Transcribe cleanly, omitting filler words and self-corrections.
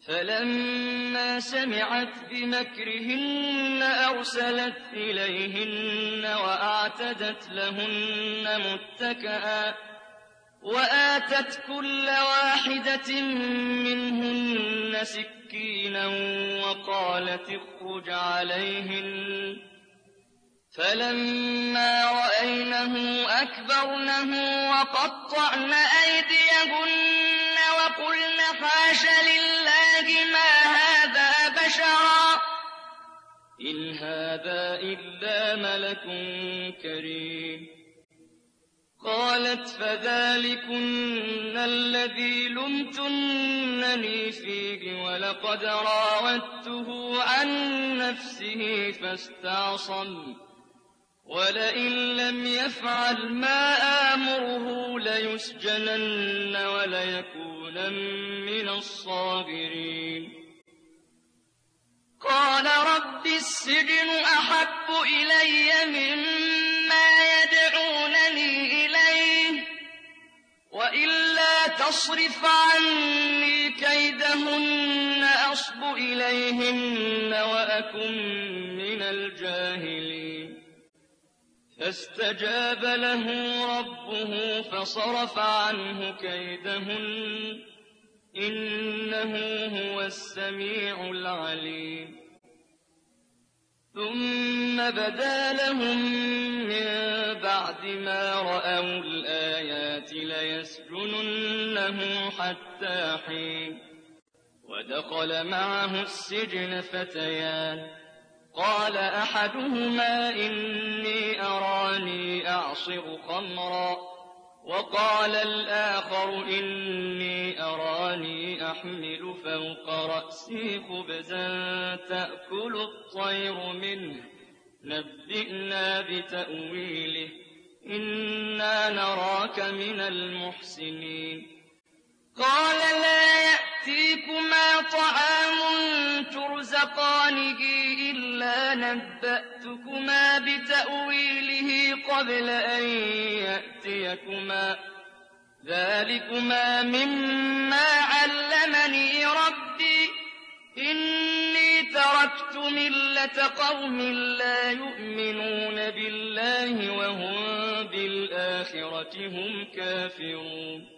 فلما سمعت بمكرهن أرسلت إليهن وأعتدت لهن متكئا وآتت كل واحدة منهن سكينا وقالت اخرج عليهن فلما رأينه أكبرنه وقطعن أيديهن وقلن حاش لله ما هذا بشرا إن هذا إلا ملك كريم. قالت فذلكن الذي لمتنني فيه ولقد راودته عن نفسه فاستعصم ولئن لم يفعل ما آمره ليسجنن وليكونن من الصاغرين. قال رب السجن أحب إلي مما يدعونني إليه وإلا تصرف عني كيدهن أصب إليهن وأكن من الجاهلين. فاستجاب له ربه فصرف عنه كيدهن إنه هو السميع العليم. ثم بدا لهم من بعد ما رأوا الآيات ليسجننه حتى حين. ودخل معه السجن فتيان قال أحدهما إني أراني أعصر خمرا وقال الآخر إني أراني أحمل فوق رأسي خبزا تأكل الطير منه نبئنا بتأويله إنا نراك من المحسنين. قال لا يأتيكما طعام ترزقانه إلا نبأتكما بتأويله قبل أن يأتيكما ذلكما مما علمني ربي إني تركت ملة قوم لا يؤمنون بالله وهم بالآخرة هم كافرون.